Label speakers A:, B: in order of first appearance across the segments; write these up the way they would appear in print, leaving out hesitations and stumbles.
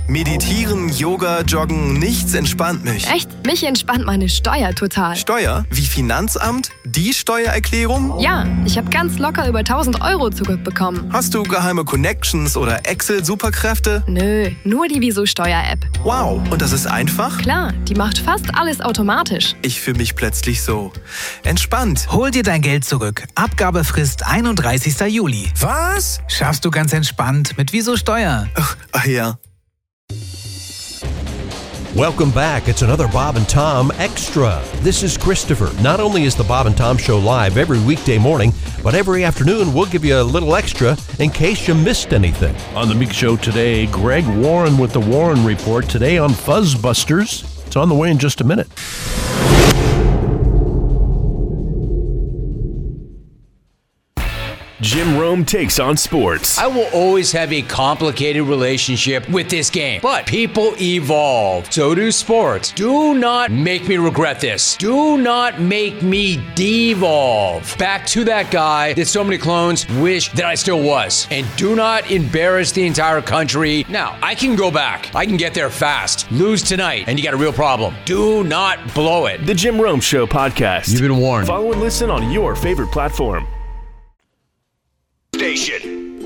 A: Meditieren, Yoga, Joggen, nichts entspannt mich.
B: Echt? Mich entspannt meine Steuer total.
A: Steuer? Wie Finanzamt? Die Steuererklärung?
B: Ja, ich habe ganz locker über 1.000 Euro zurückbekommen.
A: Hast du geheime Connections oder Excel-Superkräfte?
B: Nö, nur die Wieso-Steuer-App.
A: Wow, und das ist einfach?
B: Klar, die macht fast alles automatisch.
A: Ich fühle mich plötzlich so entspannt.
C: Hol dir dein Geld zurück. Abgabefrist 31. Juli.
A: Was?
C: Schaffst du ganz entspannt mit Wieso Steuer.
A: Ach ja.
D: Welcome back. It's another Bob and Tom Extra. This is Christopher. Not only is the Bob and Tom Show live every weekday morning, but every afternoon we'll give you a little extra in case you missed anything.
E: On the big show today, Greg Warren with the Warren Report. Today on Fuzzbusters. It's on the way in just a minute.
F: Jim Rome takes on sports.
G: I will always have a complicated relationship with this game, but people evolve. So do sports. Do not make me regret this. Do not make me devolve back to that guy that so many clones wish that I still was. And do not embarrass the entire country. Now, I can go back. I can get there fast. Lose tonight, and you got a real problem. Do not blow it.
F: The Jim Rome Show podcast.
G: You've been warned.
F: Follow and listen on your favorite platform. Station.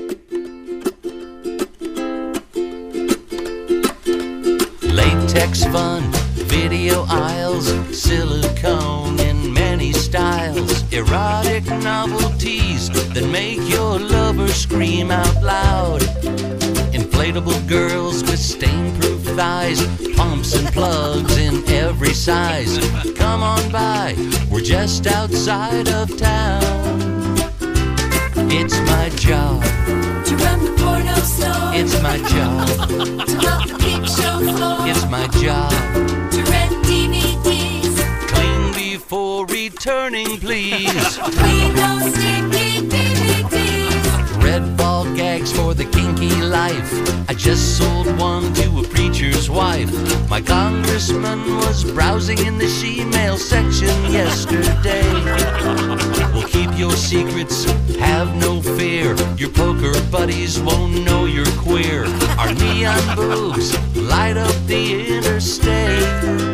H: Latex fun, video aisles, silicone in many styles, erotic novelties that make your lover scream out loud. Inflatable girls with stain-proof thighs, pumps and plugs in every size. Come on by, we're just outside of town. It's my job
I: to run the porno store.
H: It's my job
I: to mop the peep show floor.
H: It's my job
I: to rent DVDs.
H: Clean before returning, please.
I: Clean those sticky DVDs.
H: Red ball gags for the kinky life. I just sold one to a preacher's wife. My congressman was browsing in the she-mail section yesterday. We'll keep your secrets, have no fear. Your poker buddies won't know you're queer. Our neon boobs light up the interstate.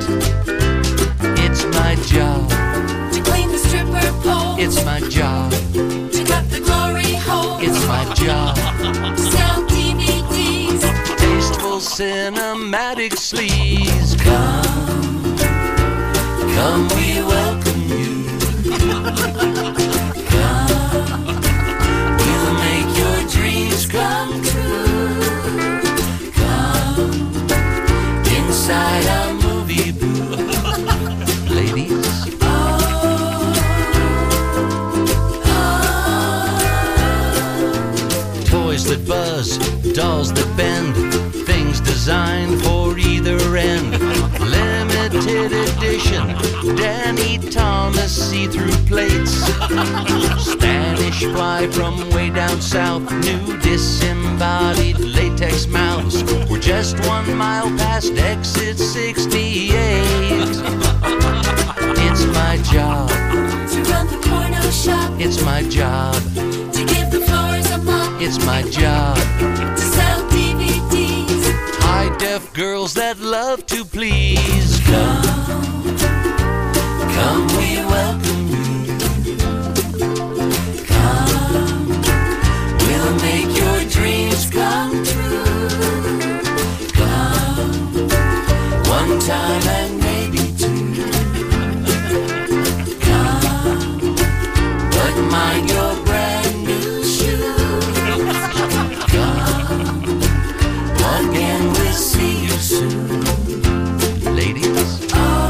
H: It's my job
I: to clean the stripper pole.
H: It's my job
I: to cut the glory hole.
H: It's my job
I: to sell DVDs.
H: Tasteful cinematic sleaze. Come, we welcome you. Come, we'll make your dreams come true. Come, inside our movie booth. Ladies. Toys that buzz, dolls that bend, things designed for either end. Limited edition, Danny Thomas see-through plates. Spanish fly from way down south, new disembodied latex mouths. We're just 1 mile past exit 68. It's my job
I: to run the porno shop.
H: It's my job
I: to give the floors a mop.
H: It's my job
I: to sell DVDs.
H: High-def girls that love to please. Come, we welcome you. Come, we'll make your dreams come true. Come, one time and maybe two. Come, but mind your brand new shoes. Come, again we'll see you soon. Ladies.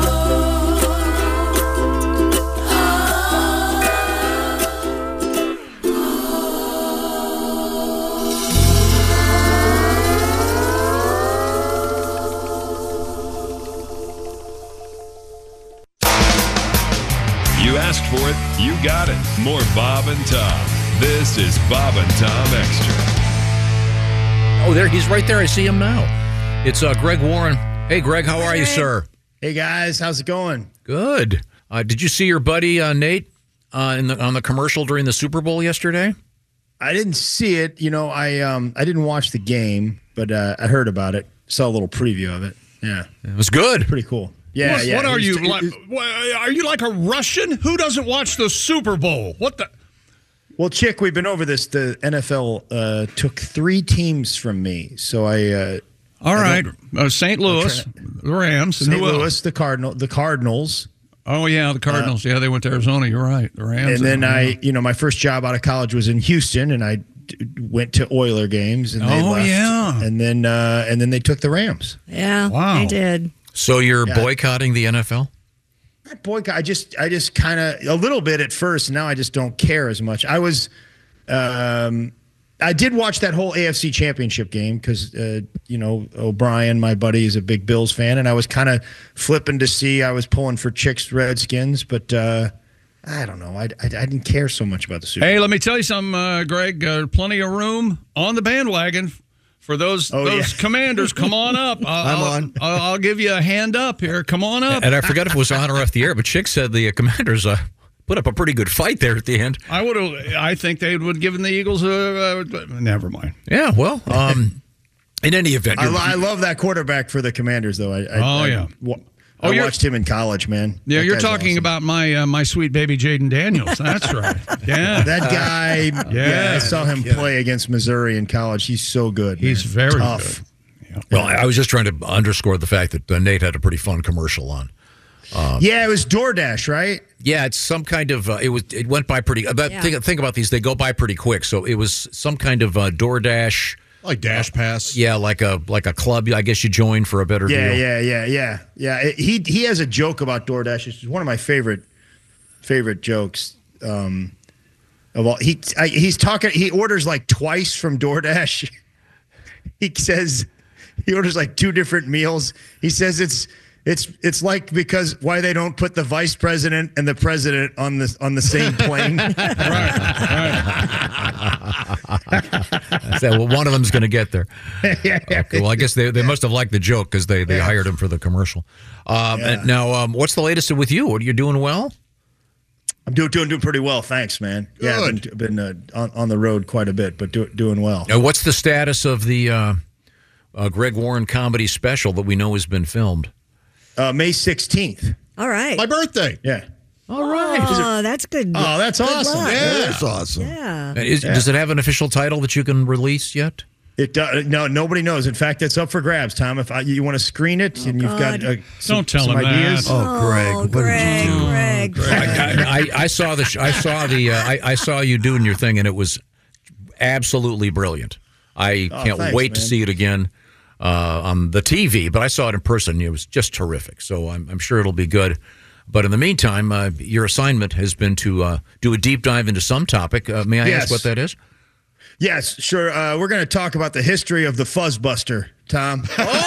J: You asked for it, you got it. More Bob and Tom. This is Bob and Tom Extra.
K: Oh, there he's right there. I see him now. It's Greg Warren. Hey, Greg, how are you, sir?
L: Hey, guys. How's it going?
K: Good. Did you see your buddy Nate on the commercial during the Super Bowl yesterday?
L: I didn't see it. You know, I didn't watch the game, but I heard about it. Saw a little preview of it. Yeah,
M: it was good.
L: Pretty cool. Yeah,
N: what,
L: yeah.
N: What are you like? Are you like a Russian? Who doesn't watch the Super Bowl? What the?
L: Well, Chick, we've been over this. The NFL took 3 teams from me, so I.
N: All right, St. Louis, the Rams,
L: St. Louis, the Cardinals.
N: Oh yeah, the Cardinals. Yeah, they went to Arizona. You're right, the Rams.
L: And then my first job out of college was in Houston, and I went to Oiler games. And they left.
N: Yeah.
L: And then they took the Rams.
O: Yeah,
N: wow.
O: they did.
M: So you're boycotting the NFL?
L: Not boycott. I just kind of a little bit at first. Now I just don't care as much. I was, I did watch that whole AFC Championship game because O'Brien, my buddy, is a big Bills fan, and I was kind of flipping to see. I was pulling for Chick's Redskins, but I don't know. I didn't care so much about the Super Bowl.
N: Hey, let me tell you something, Greg. Plenty of room on the bandwagon. For those Commanders, come on up. I'll give you a hand up here. Come on up.
M: And I forgot if it was on or off the air, but Chick said the Commanders put up a pretty good fight there at the end.
N: I think they would have given the Eagles never mind.
M: Yeah, well, in any event.
L: I love that quarterback for the Commanders, though. I watched him in college, man.
N: Yeah,
L: That
N: you're
L: guy's
N: talking
L: awesome.
N: about my sweet baby Jaden Daniels. That's right. Yeah.
L: That guy, I saw him play against Missouri in college. He's so good.
N: He's
L: man.
N: very
L: tough.
N: good.
M: Well, I was just trying to underscore the fact that Nate had a pretty fun commercial on.
L: Yeah, it was DoorDash, right?
M: Yeah, it's some kind of it went by pretty. Think about these; they go by pretty quick. So it was some kind of DoorDash,
K: like Dash Pass.
M: Yeah, like a club. I guess you join for a better deal.
L: Yeah. He has a joke about DoorDash. It's one of my favorite jokes of all. He's talking. He orders like twice from DoorDash. He says he orders like 2 different meals. He says it's like because why they don't put the vice president and the president on the same plane.
M: So, well, one of them's going to get there.
L: Yeah.
M: Okay, well, I guess they must have liked the joke because they hired him for the commercial. And now, what's the latest with you? Are you doing well?
L: I'm doing pretty well, thanks, man.
K: Good.
L: Yeah, I've been on the road quite a bit, but doing well.
M: Now, what's the status of the Greg Warren comedy special that we know has been filmed?
L: May 16th.
O: All right.
K: My birthday.
L: Yeah.
M: All right.
O: Oh, that's good.
L: Oh, that's
O: Good
L: awesome.
O: luck.
K: Yeah, that's awesome.
O: Yeah.
M: Does it have an official title that you can release yet?
L: It does. No, nobody knows. In fact, it's up for grabs, Tom. If you want to screen it and you've got
N: Don't tell
L: some
N: him
L: ideas.
N: that.
K: Oh, Greg, what did you do?
O: Greg.
M: I saw you doing your thing, and it was absolutely brilliant. I can't
L: thanks,
M: wait to
L: man.
M: see it again on the TV, but I saw it in person. It was just terrific. So I'm sure it'll be good. But in the meantime, your assignment has been to do a deep dive into some topic. May I ask what that is?
L: Yes, sure. We're going to talk about the history of the Fuzzbuster, Tom.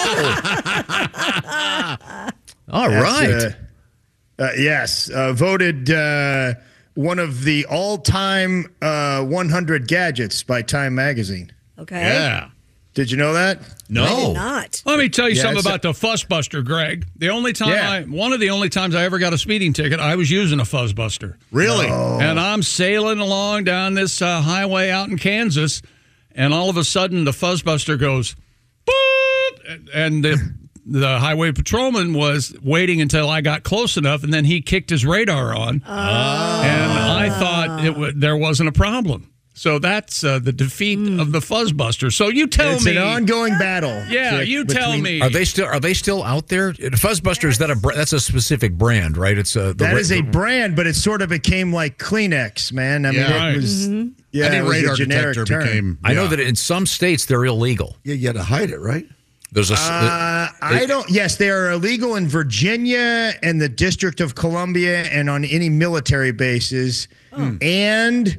M: All right.
L: Yes. Voted one of the all-time 100 gadgets by Time Magazine.
O: Okay.
K: Yeah.
L: Did you know that?
K: No.
O: I did not.
N: Let me tell you
L: Yeah,
N: something
L: it's
N: about the Fuzzbuster, Greg. The only time
L: Yeah.
N: one of the only times I ever got a speeding ticket, I was using a Fuzzbuster.
K: Really?
N: And I'm sailing along down this highway out in Kansas, and all of a sudden the Fuzzbuster goes, boop, and the highway patrolman was waiting until I got close enough, and then he kicked his radar on, and I thought there wasn't a problem. So that's the defeat of the Fuzzbuster. So you tell
L: It's
N: me,
L: an ongoing battle.
N: yeah,
L: Chick,
N: you tell me.
M: Are they still out there? Fuzzbuster, is that that's a specific brand, right? It's
L: That is a brand, but it sort of became like Kleenex, man. I mean,
K: Yeah.
L: it was yeah,
K: Any
L: it was
K: radar
L: a generic
K: detector
L: term.
K: became.
M: I know
K: yeah.
M: that in some states they're illegal.
P: Yeah, you had to hide it, right?
M: There's a
L: I don't. Yes, they are illegal in Virginia and the District of Columbia, and on any military bases. And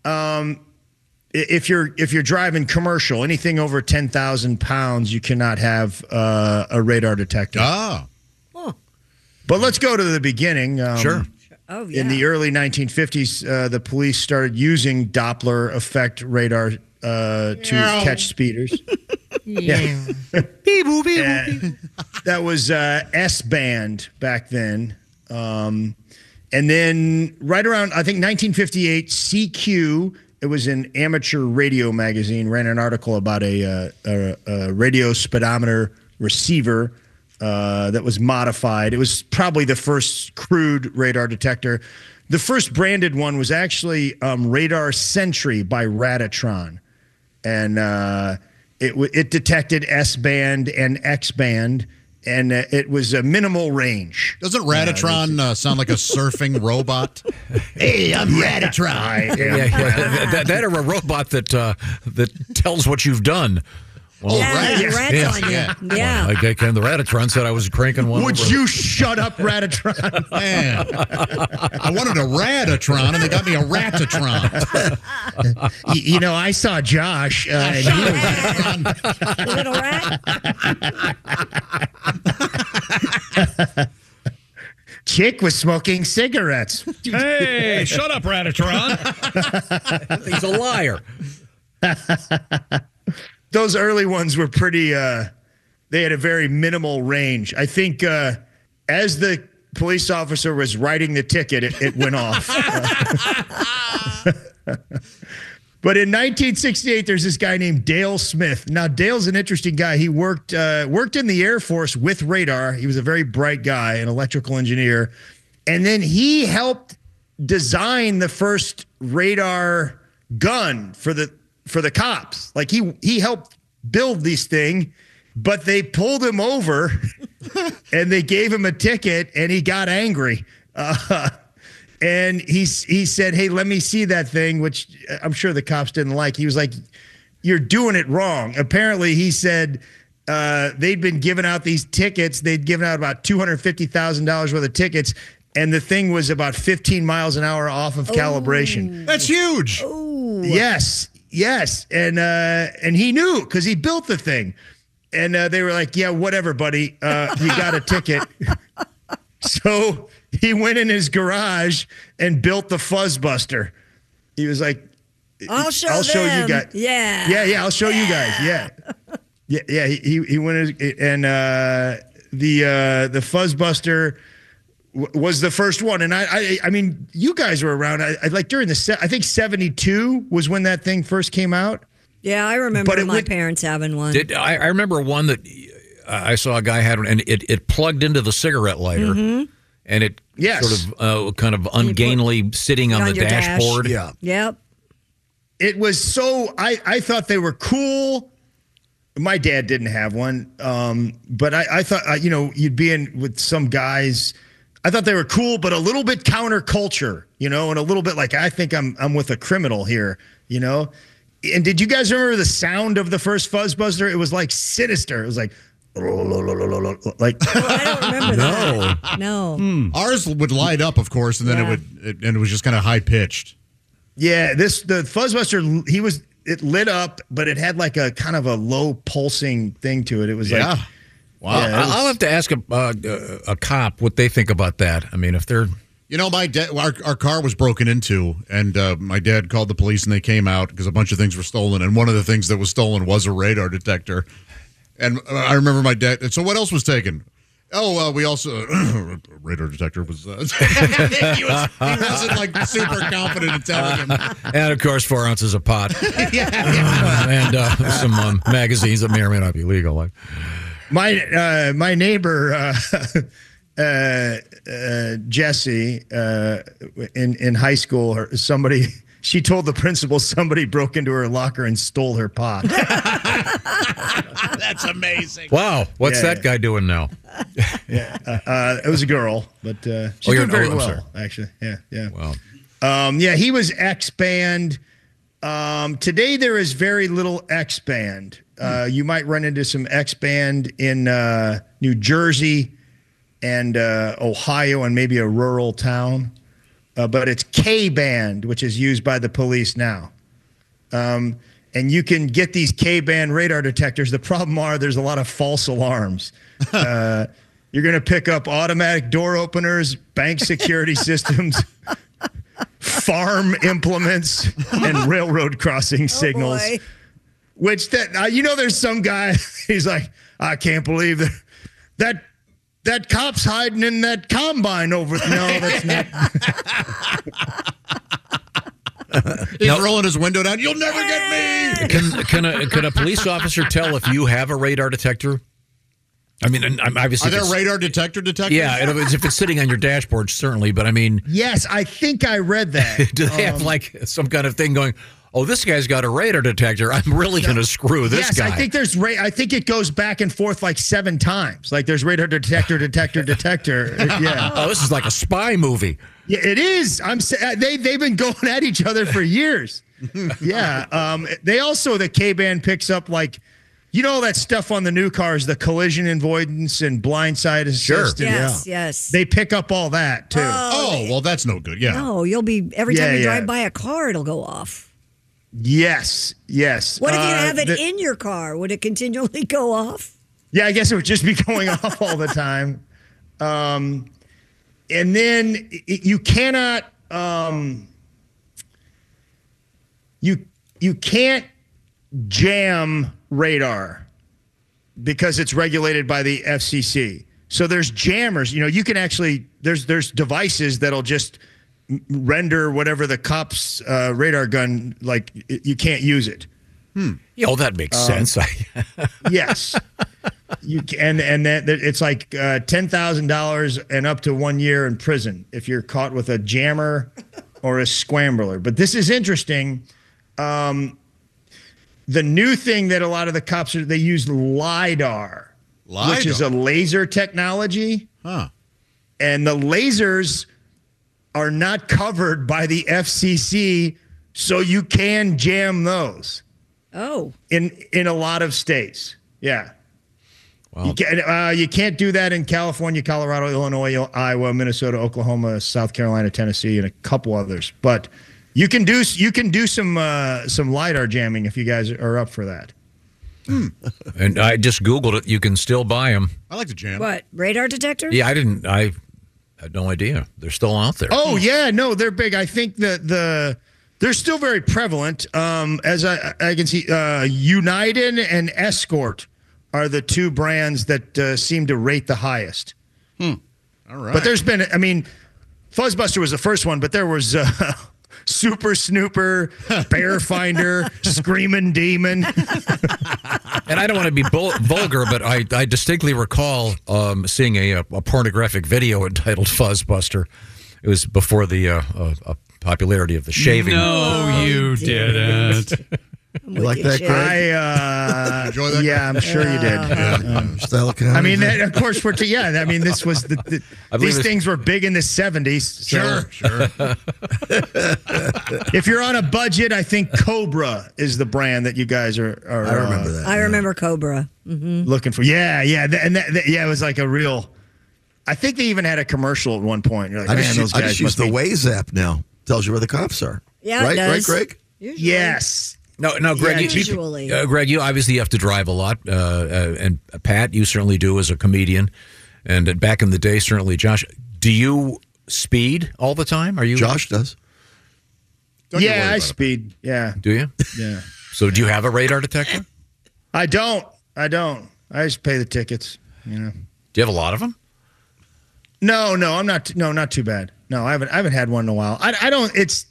L: if you're driving commercial, anything over 10,000 pounds, you cannot have a radar detector.
K: Ah.
L: But let's go to the beginning.
M: Sure.
O: Oh, yeah.
L: In the early 1950s, the police started using Doppler effect radar to catch speeders. Yeah. That was S-band back then. And then right around, I think 1958, CQ, it was an amateur radio magazine, ran an article about a radio speedometer receiver that was modified. It was probably the first crude radar detector. The first branded one was actually Radar Sentry by Radatron. And it detected S-band and X-band, and it was a minimal range.
P: Doesn't Radatron sound like a surfing robot? Hey, I'm Radatron.
M: That or a robot that tells what you've done. Well,
O: rats on you. Yeah.
M: Well, the Radatron said I was cranking one.
L: Would you shut up, Radatron?
P: Man, I wanted a Radatron, and they got me a Ratatron.
L: I saw Josh. And he was
O: A little rat.
L: Chick was smoking cigarettes.
N: Hey, shut up, Ratatron.
M: He's a liar.
L: Those early ones were pretty, they had a very minimal range. I think as the police officer was writing the ticket, it went off. But in 1968, there's this guy named Dale Smith. Now, Dale's an interesting guy. He worked in the Air Force with radar. He was a very bright guy, an electrical engineer. And then he helped design the first radar gun for the cops. Like he helped build this thing, but they pulled him over and they gave him a ticket and he got angry. And he said, hey, let me see that thing, which I'm sure the cops didn't like. He was like, you're doing it wrong. Apparently, he said they'd been giving out these tickets. They'd given out about $250,000 worth of tickets, and the thing was about 15 miles an hour off of calibration.
P: That's huge.
L: Yes. And he knew because he built the thing. And they were like, yeah, whatever, buddy. You got a ticket. So he went in his garage and built the Fuzzbuster. He was like,
O: I'll show
L: you guys.
O: Yeah.
L: I'll show you guys. Yeah. He went in, and the Fuzzbuster was the first one. And I mean, you guys were around. I like during I think 72 was when that thing first came out.
O: Yeah, I remember my parents having one.
M: I remember one that I saw a guy had one, and it plugged into the cigarette lighter, and it sort of kind of ungainly sitting on the dashboard.
O: Yeah. Yep.
L: It was so, I thought they were cool. My dad didn't have one, but I thought, you'd be in with some guys. I thought they were cool, but a little bit counterculture, and a little bit like, I think I'm with a criminal here, And did you guys remember the sound of the first Fuzzbuster? It was like sinister. It was like, like.
O: I don't remember that. No.
P: Ours would light up, of course, and then it was just kind of high pitched.
L: Yeah, the Fuzzbuster, it lit up, but it had like a kind of a low pulsing thing to it. It was like,
M: wow. Yeah, I'll have to ask a cop what they think about that. I mean, if they're.
P: My dad, our car was broken into, and my dad called the police, and they came out because a bunch of things were stolen, and one of the things that was stolen was a radar detector. And I remember my dad. So what else was taken? Oh, we also radar detector was. He wasn't like super confident in telling him.
M: And of course, 4 ounces of pot. And some magazines that may or may not be legal. Like
L: my neighbor. Jessie in high school, she told the principal somebody broke into her locker and stole her pot.
P: That's amazing.
M: Wow, what's that guy doing now?
L: It was a girl, but she's doing very well, actually. Yeah.
M: Wow.
L: He was X-band. Today there is very little X-band. You might run into some X-band in New Jersey and Ohio and maybe a rural town. But it's K-band, which is used by the police now. And you can get these K-band radar detectors. The problem there's a lot of false alarms. You're going to pick up automatic door openers, bank security systems, farm implements, and railroad crossing signals.
O: Boy.
L: Which there's some guy, he's like, I can't believe that cop's hiding in that combine over. No, that's not.
P: He's rolling his window down. You'll never get me.
M: Can a police officer tell if you have a radar detector? I mean, and obviously,
P: Are there radar detectors?
M: Yeah, if it's sitting on your dashboard, certainly. But I mean,
L: yes, I think I read that.
M: do they have like some kind of thing going? Oh, this guy's got a radar detector. I'm really going to screw this guy.
L: Yes, I think there's. I think it goes back and forth like 7 times. Like there's radar detector. Yeah.
M: Oh, this is like a spy movie.
L: Yeah, it is. They've been going at each other for years. Yeah. They also, the K-band picks up like, you know, that stuff on the new cars, the collision avoidance and blindside assist.
M: Sure.
O: Yes.
L: They pick up all that too.
P: Oh, well, that's no good. Yeah.
O: No, you'll be every time you drive by a car, it'll go off.
L: Yes.
O: What if you have it in your car? Would it continually go off?
L: Yeah, I guess it would just be going off all the time. And then you cannot, you can't jam radar because it's regulated by the FCC. So there's jammers. You know, you can actually there's devices that'll just render whatever the cop's radar gun, like you can't use it.
M: Yeah, well, that makes sense.
L: Yes. You can, and that it's like $10,000 and up to 1 year in prison if you're caught with a jammer or a scrambler. But this is interesting. The new thing that a lot of the cops they use LiDAR, which is a laser technology.
P: Huh.
L: And the lasers are not covered by the FCC, so you can jam those.
O: Oh.
L: In a lot of states. Yeah.
M: Wow.
L: You can't do that in California, Colorado, Illinois, Iowa, Minnesota, Oklahoma, South Carolina, Tennessee, and a couple others. But you can do some LiDAR jamming if you guys are up for that.
M: And I just Googled it. You can still buy them.
P: I like to jam.
O: What, radar detector?
M: Yeah, I had no idea. They're still out there.
L: Oh, yeah. No, they're big. I think that they're still very prevalent. As I can see, United and Escort are the two brands that seem to rate the highest.
P: All right.
L: But there's been, I mean, Fuzzbuster was the first one, but there was Super Snooper, Bear Finder, Screaming Demon.
M: And I don't want to be vulgar, but I distinctly recall seeing a pornographic video entitled Fuzzbuster. It was before the popularity of the shaving.
N: No, you didn't.
Q: You like that, Greg?
P: Enjoy that?
L: Yeah, I'm sure you did.
Q: Style of County.
L: I mean, of course, I mean, this was these things were big in the 70s. So.
P: Sure.
L: If you're on a budget, I think Cobra is the brand that you guys are
Q: I remember that.
O: I remember Cobra. Mm-hmm.
L: Looking for. Yeah. It was like a real. I think they even had a commercial at one point. You're like,
Q: I
L: man, those guys
Q: just use the Waze app now. Tells you where the cops are.
O: Yeah,
Q: right,
O: it does.
Q: Right, Greg?
O: Usually.
L: Yes.
M: No, Greg.
O: Usually.
M: Greg, you obviously have to drive a lot, and Pat, you certainly do as a comedian, and back in the day, certainly Josh. Do you speed all the time? Are you?
Q: Josh does.
L: Yeah, I speed. Yeah.
M: Do you?
L: Yeah.
M: So, do you have a radar detector?
L: I don't. I just pay the tickets. You know.
M: Do you have a lot of them?
L: No, I'm not. No, not too bad. No, I haven't had one in a while. I don't. It's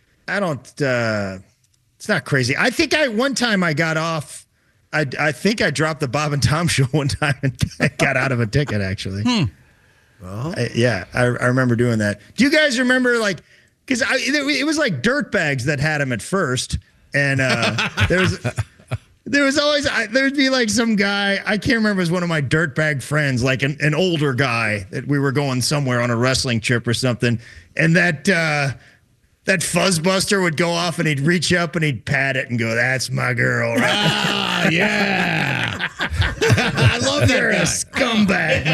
L: not crazy. I think one time I got off. I think I dropped the Bob and Tom show one time and got out of a ticket. Actually.
Q: Well,
L: I remember doing that. Do you guys remember because it was like dirt bags that had them at first, and there was always there'd be like some guy, I can't remember, it was one of my dirtbag friends, like an older guy that we were going somewhere on a wrestling trip or something, and that Fuzzbuster would go off and he'd reach up and he'd pat it and go, "That's my girl." Right?
P: Ah, yeah.
L: I love that. You're a scumbag,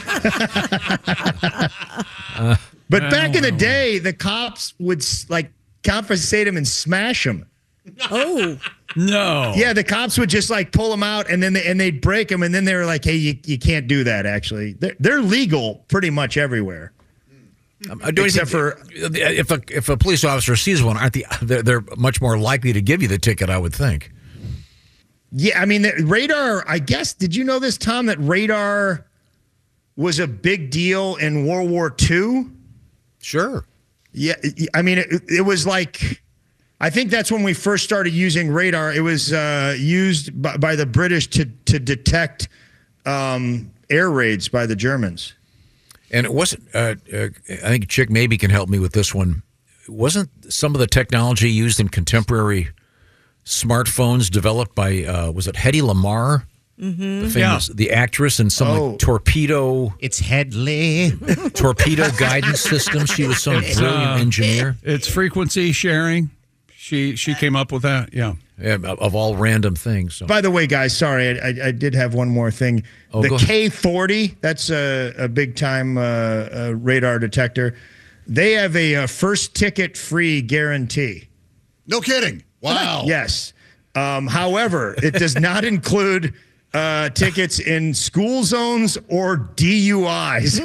L: man. But back in the day, the cops would confiscate him and smash him.
O: Oh.
N: No.
L: Yeah, the cops would just pull them out and then they'd break them, and then they were like, "Hey, you can't do that." Actually, they're legal pretty much everywhere. Except for
M: if a police officer sees one, they're much more likely to give you the ticket, I would think.
L: Yeah, I mean, radar. I guess, did you know this, Tom? That radar was a big deal in World War II.
M: Sure.
L: Yeah, I mean, it was like, I think that's when we first started using radar. It was used by the British to detect air raids by the Germans.
M: And it wasn't, I think Chick maybe can help me with this one. Wasn't some of the technology used in contemporary smartphones developed by, was it Hedy Lamarr?
O: Mm-hmm.
M: The famous, the actress, and some like torpedo.
R: It's Headley.
M: Torpedo guidance system. She was some brilliant engineer.
N: It's frequency sharing. She came up with that. Yeah,
M: of all random things. So.
L: By the way, guys, sorry, I did have one more thing. The K-40, that's a big time radar detector. They have a first ticket free guarantee.
P: No kidding. Wow.
L: Yes. However, it does not include tickets in school zones or DUIs.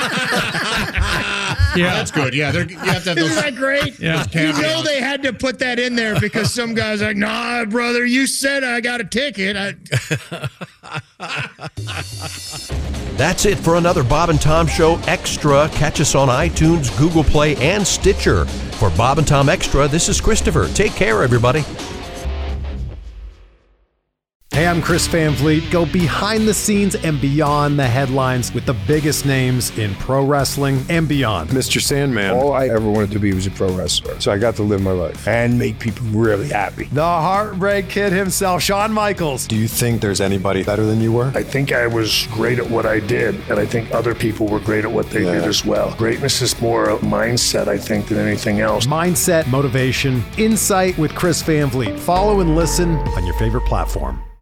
P: Yeah, that's good. Yeah, you have to have those.
L: Isn't that great?
N: Yeah.
L: You know they had to put that in there because some guy's like, nah, brother, you said I got a ticket.
D: That's it for another Bob and Tom Show Extra. Catch us on iTunes, Google Play, and Stitcher. For Bob and Tom Extra, this is Christopher. Take care, everybody.
S: Hey, I'm Chris Van Vliet. Go behind the scenes and beyond the headlines with the biggest names in pro wrestling and beyond.
T: Mr. Sandman. All I ever wanted to be was a pro wrestler. So I got to live my life and make people really happy.
S: The Heartbreak Kid himself, Shawn Michaels.
T: Do you think there's anybody better than you were?
U: I think I was great at what I did, and I think other people were great at what they did as well. Greatness is more a mindset, I think, than anything else.
S: Mindset, motivation, insight with Chris Van Vliet. Follow and listen on your favorite platform.